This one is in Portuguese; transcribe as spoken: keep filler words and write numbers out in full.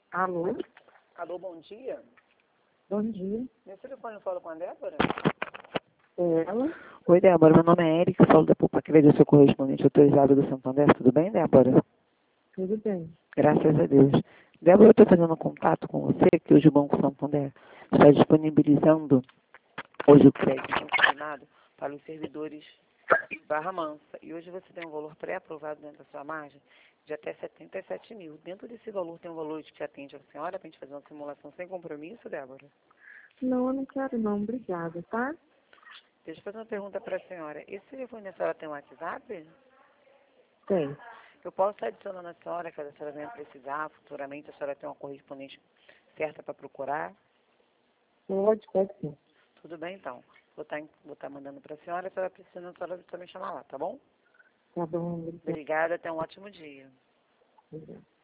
Alô? Alô, bom dia. Bom dia. Meu telefone fala com a Débora? É ela? Oi, Débora. Meu nome é Eric, falo da Poupa Crédito, sou correspondente autorizado do Santander. Tudo bem, Débora? Tudo bem. Graças a Deus. Débora, eu estou fazendo contato com você, que hoje o Banco Santander está disponibilizando hoje o crédito consignado para os servidores Barra Mansa. E hoje você tem um valor pré-aprovado dentro da sua margem de até setenta e sete mil. Dentro desse valor tem um valor que atende a senhora para a gente fazer uma simulação sem compromisso, Débora? Não, eu não quero não. Obrigada, tá? Deixa eu fazer uma pergunta para a senhora. Esse telefone a senhora tem um WhatsApp? Tem. Eu posso estar adicionando a senhora, caso a senhora venha precisar, futuramente a senhora tem uma correspondente certa para procurar? Pode, pode sim. Tudo bem, então. Vou estar, vou estar mandando para a senhora, a senhora precisando, a senhora só me chamar lá, tá bom? Tá bom, obrigada. Obrigada, até um ótimo dia. Obrigada.